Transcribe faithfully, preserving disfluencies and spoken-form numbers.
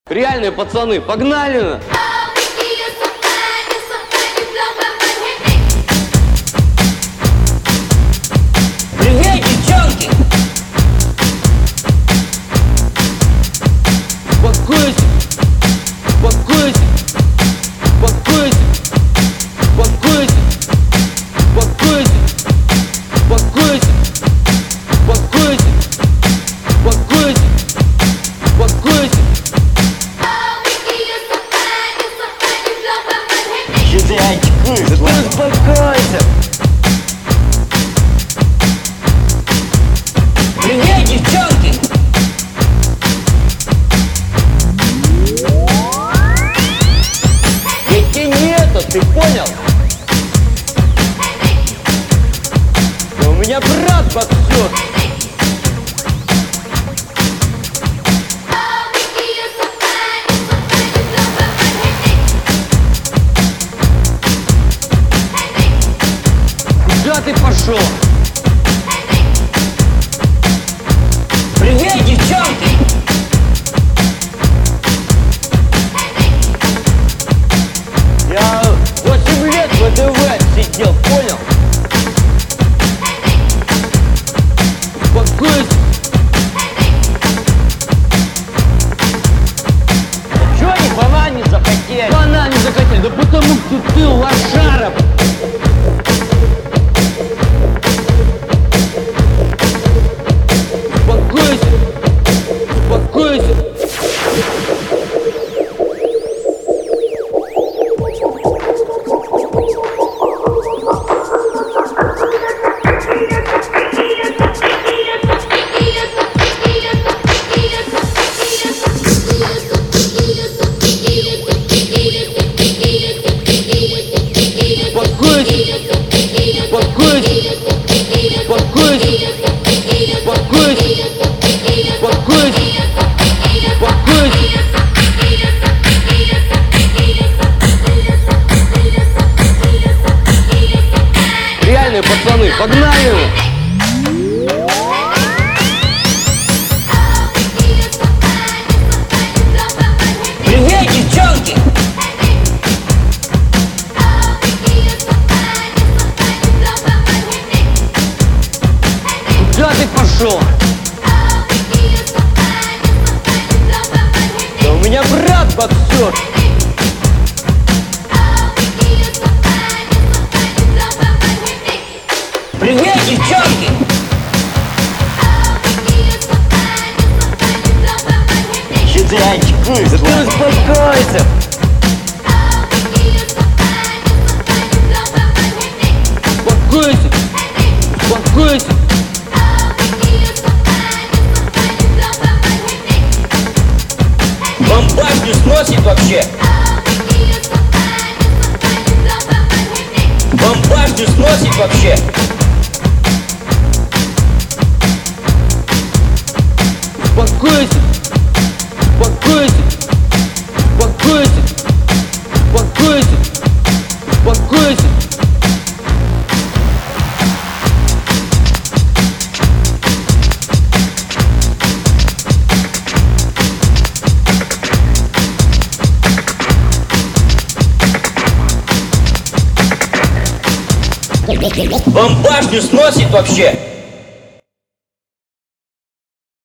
Реальные пацаны, погнали! Привет, девчонки! Успокойся, успокойся, успокойся, успокойся, успокойся, успокойся, успокойся, успокойся, успокойся. Че ты очкуешь? Да ты успокойся. Привет, девчонки! Ведь и нету, ты понял? Да у меня брат боксер. Куда ты пошел? Привет, девчонки! Я восемь лет в ВДВ сидел, понял? Успокойся. Чё они банан не захотели? Банан не захотели, да потому что ты лошара. Успокойся. Успокойся. Успокойся. Успокойся. Успокойся. Успокойся. Успокойся. Успокойся. Реальные пацаны, погнали! Привет, девчонки! Куда ты пошел? Да у меня брат боксер. Привет, девчонки! Че ты очкуешь? Да ты успокойся. Успокойся. Успокойся. Бомбашню сносит вообще! Бомбашню сносит вообще! Успокойся. Успокойся. Успокойся. Успокойся. Успокойся. Бомбашню сносит вообще!